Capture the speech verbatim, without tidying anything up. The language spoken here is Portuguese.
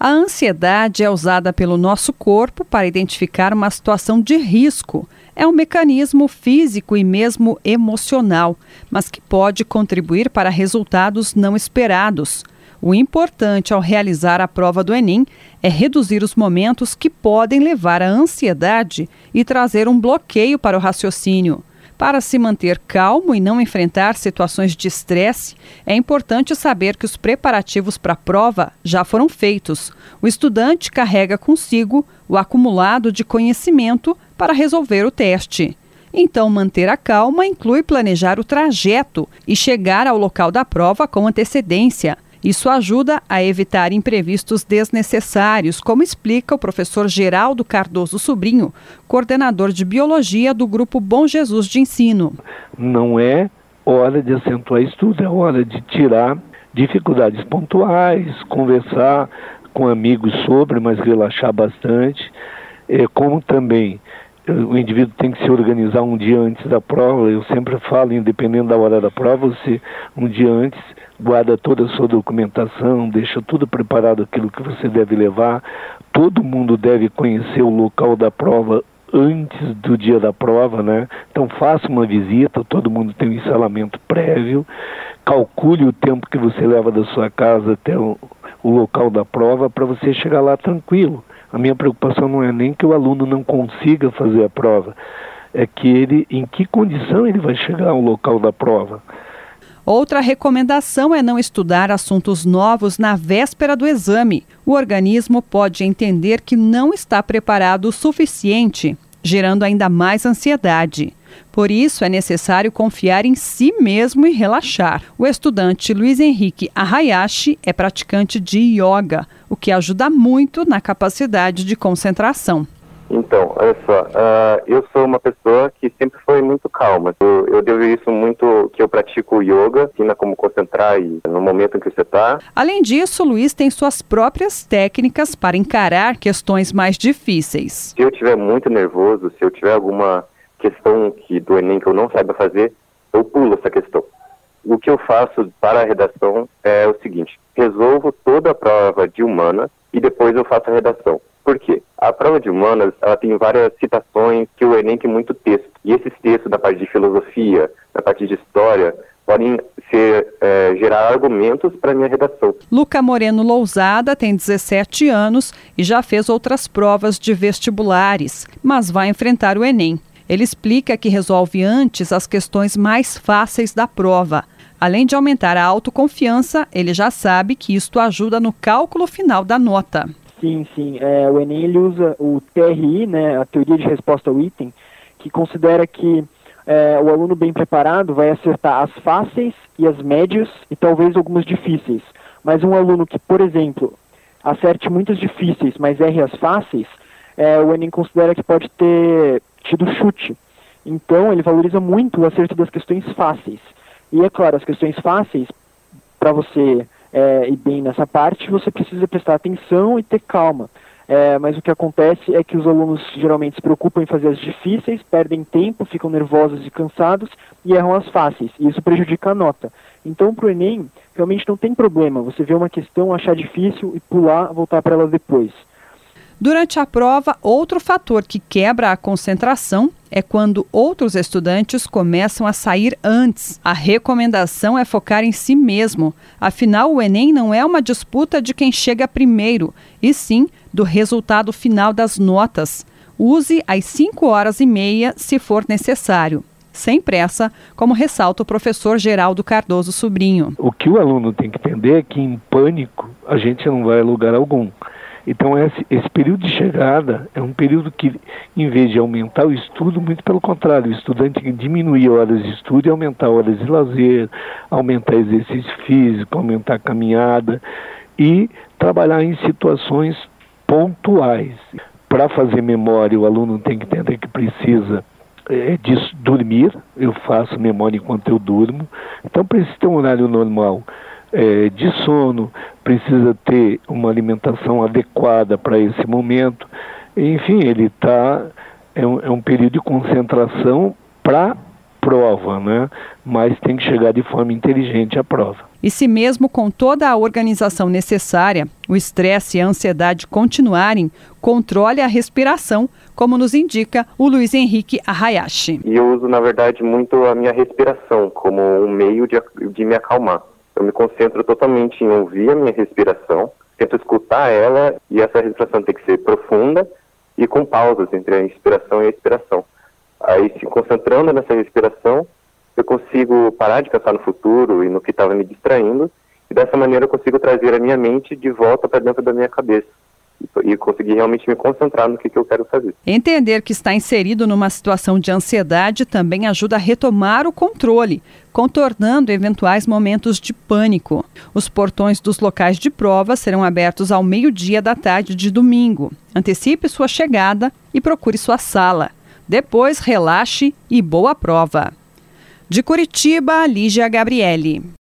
A ansiedade é usada pelo nosso corpo para identificar uma situação de risco. É um mecanismo físico e mesmo emocional, mas que pode contribuir para resultados não esperados. O importante ao realizar a prova do Enem é reduzir os momentos que podem levar à ansiedade e trazer um bloqueio para o raciocínio. Para se manter calmo e não enfrentar situações de estresse, é importante saber que os preparativos para a prova já foram feitos. O estudante carrega consigo o acumulado de conhecimento para resolver o teste. Então, manter a calma inclui planejar o trajeto e chegar ao local da prova com antecedência. Isso ajuda a evitar imprevistos desnecessários, como explica o professor Geraldo Cardoso Sobrinho, coordenador de Biologia do Grupo Bom Jesus de Ensino. Não é hora de acentuar estudo, é hora de tirar dificuldades pontuais, conversar com amigos sobre, mas relaxar bastante. É, como também o indivíduo tem que se organizar um dia antes da prova. Eu sempre falo, independente da hora da prova, você um dia antes guarda toda a sua documentação, deixa tudo preparado, aquilo que você deve levar. Todo mundo deve conhecer o local da prova antes do dia da prova, né? Então faça uma visita, todo mundo tem um ensalamento prévio, calcule o tempo que você leva da sua casa até o, o local da prova para você chegar lá tranquilo. A minha preocupação não é nem que o aluno não consiga fazer a prova, é que ele, em que condição ele vai chegar ao local da prova. Outra recomendação é não estudar assuntos novos na véspera do exame. O organismo pode entender que não está preparado o suficiente, gerando ainda mais ansiedade. Por isso, é necessário confiar em si mesmo e relaxar. O estudante Luiz Henrique Arrayashi é praticante de yoga, o que ajuda muito na capacidade de concentração. Então, olha só, uh, eu sou uma pessoa que sempre foi muito calma. Eu, eu devo isso muito que eu pratico yoga, ensina como concentrar e no momento em que você está. Além disso, Luiz tem suas próprias técnicas para encarar questões mais difíceis. Se eu estiver muito nervoso, se eu tiver alguma questão que, do Enem que eu não saiba fazer, eu pulo essa questão. O que eu faço para a redação é o seguinte: resolvo toda a prova de humanas e depois eu faço a redação. Por quê? A prova de humanas, ela tem várias citações que o Enem tem muito texto. E esses textos da parte de filosofia, da parte de história, podem ser, é, gerar argumentos para a minha redação. Luca Moreno Lousada tem dezessete anos e já fez outras provas de vestibulares, mas vai enfrentar o Enem. Ele explica que resolve antes as questões mais fáceis da prova. Além de aumentar a autoconfiança, ele já sabe que isto ajuda no cálculo final da nota. Sim, sim. É, o Enem ele usa o T R I, né, a teoria de resposta ao item, que considera que é, o aluno bem preparado vai acertar as fáceis e as médias e talvez algumas difíceis. Mas um aluno que, por exemplo, acerte muitas difíceis, mas erre as fáceis, é, o Enem considera que pode ter tido chute. Então, ele valoriza muito o acerto das questões fáceis. E, é claro, as questões fáceis, para você é, ir bem nessa parte, você precisa prestar atenção e ter calma. É, mas o que acontece é que os alunos geralmente se preocupam em fazer as difíceis, perdem tempo, ficam nervosos e cansados e erram as fáceis. E isso prejudica a nota. Então, para o Enem, realmente não tem problema você ver uma questão, achar difícil e pular, voltar para ela depois. Durante a prova, outro fator que quebra a concentração é quando outros estudantes começam a sair antes. A recomendação é focar em si mesmo. Afinal, o Enem não é uma disputa de quem chega primeiro, e sim do resultado final das notas. Use às cinco horas e meia se for necessário. Sem pressa, como ressalta o professor Geraldo Cardoso Sobrinho. O que o aluno tem que entender é que em pânico a gente não vai a lugar algum. Então esse, esse período de chegada é um período que, em vez de aumentar o estudo, muito pelo contrário, o estudante tem que diminuir horas de estudo e aumentar horas de lazer, aumentar exercício físico, aumentar a caminhada e trabalhar em situações pontuais. Para fazer memória, o aluno tem que entender que precisa é, de dormir. Eu faço memória enquanto eu durmo, então precisa ter um horário normal É, de sono, precisa ter uma alimentação adequada para esse momento. Enfim, ele está é, um, é um período de concentração para prova, né? Mas tem que chegar de forma inteligente à prova. E se mesmo com toda a organização necessária, o estresse e a ansiedade continuarem, controle a respiração, como nos indica o Luiz Henrique Hayashi. E eu uso, na verdade, muito a minha respiração como um meio de, de me acalmar. Eu me concentro totalmente em ouvir a minha respiração, tento escutar ela, e essa respiração tem que ser profunda e com pausas entre a inspiração e a expiração. Aí, se concentrando nessa respiração, eu consigo parar de pensar no futuro e no que estava me distraindo, e dessa maneira eu consigo trazer a minha mente de volta para dentro da minha cabeça e conseguir realmente me concentrar no que, que eu quero fazer. Entender que está inserido numa situação de ansiedade também ajuda a retomar o controle, contornando eventuais momentos de pânico. Os portões dos locais de prova serão abertos ao meio-dia da tarde de domingo. Antecipe sua chegada e procure sua sala. Depois, relaxe e boa prova. De Curitiba, Lígia Gabriele.